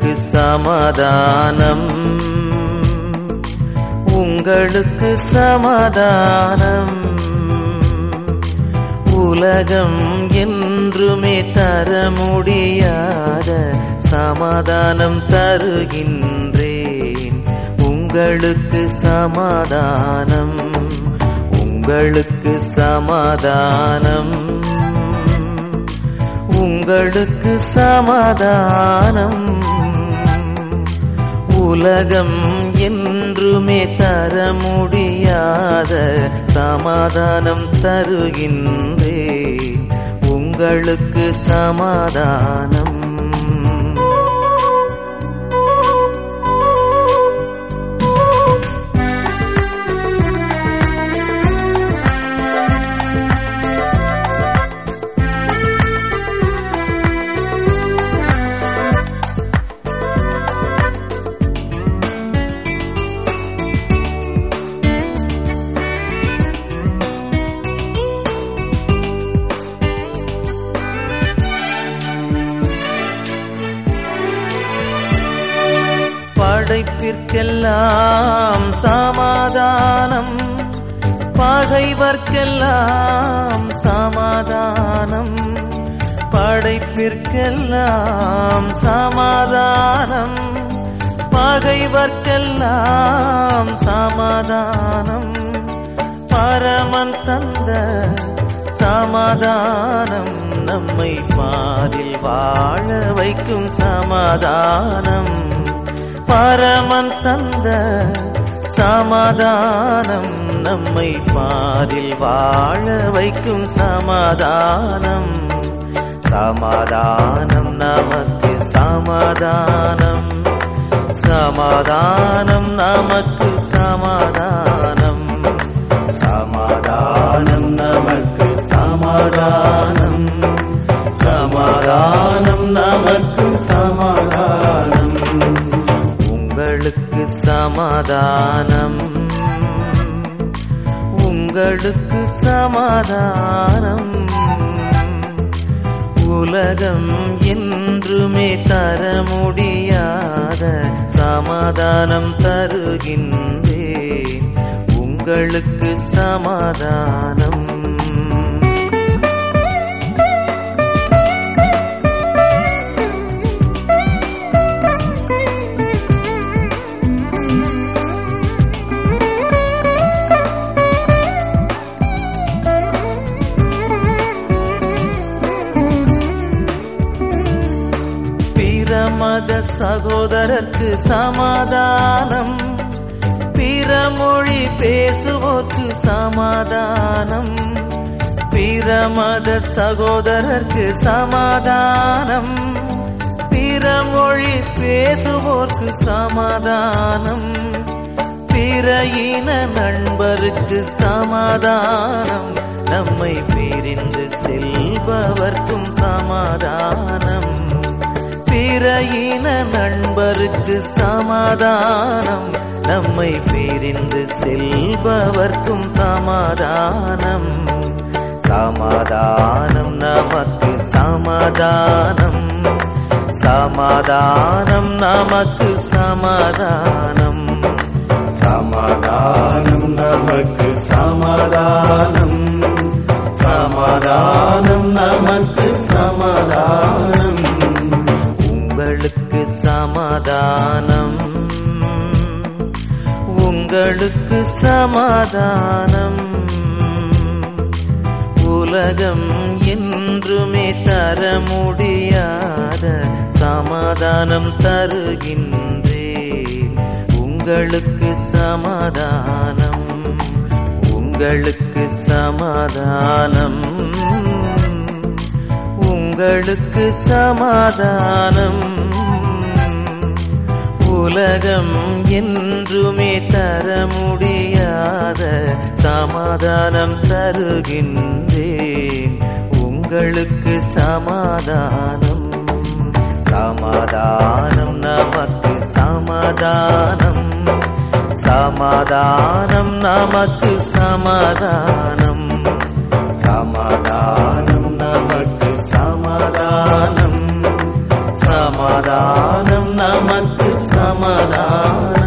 உங்களுக்கு சமாதானம், உங்களுக்கு சமாதானம். உலகம் என்றுமே தர முடியாத சமாதானம் தருகின்றேன். உங்களுக்கு சமாதானம், உங்களுக்கு சமாதானம், உங்களுக்கு சமாதானம். உலகம் என்றுமே தர முடியாத சமாதானம் தருகின்றேன். உங்களுக்கு சமாதானம். படைப்பிற்கெல்லாம் சமாதானம், பகைவர்க்கெல்லாம் சமாதானம். படைப்பிற்கெல்லாம் சமாதானம், பகைவர்க்கெல்லாம் சமாதானம். பரமன் தந்த சமாதானம் நம்மை பாதில் வாழ வைக்கும் சமாதானம். பரமன் தந்த சமாதானம் நம்மை பாதில் வாழ வைக்கும் சமாதானம். சமாதானம் நமக்கு சமாதானம், சமாதானம் நமக்கு சமாதானம். சமாதானம் நமக்கு சமாதானம், சமாதானம் நமக்கு சமாதானம். உங்களுக்கு சமாதானம், உங்களுக்கு சமாதானம். உலகம் என்றுமே தர முடியாத சமாதானம் தருகின்றேன். உங்களுக்கு சமாதானம். மத சகோதரர்க்கு சமாதானம், பிற மொழி பேசுவோர்க்கு சமாதானம். பிற மத சகோதரர்க்கு சமாதானம், பிற மொழி பேசுவோர்க்கு சமாதானம். பிற இன நண்பருக்கு சமாதானம், நம்மை பிரிந்து செல்பவர்க்கும் சமாதானம். பிற இன நண்பருக்கு சமாதானம், நம்மை பிரிந்து செல்பவர்க்கும் சமாதானம். சமாதானம் நமக்கு சமாதானம், சமாதானம் நமக்கு சமாதானம். சமாதானம் நமக்கு சமாதானம், சமாதானம் நமக்கு சமாதானம். உங்களுக்கு சமாதானம், உங்களுக்கு சமாதானம். உலகம் என்றுமே தர முடியாத சமாதானம் தருகின்றேன். உங்களுக்கு சமாதானம், உங்களுக்கு சமாதானம், உங்களுக்கு சமாதானம். உலகம் என்றுமே தர முடியாத சமாதானம் தருகின்றேன். உங்களுக்கு சமாதானம். சமாதானம் நமக்கு சமாதானம், சமாதானம் நமக்கு சமாதானம். சமாதானம் நமக்கு சமாதானம், சமாதானம் நமக்கு சமாதானம்.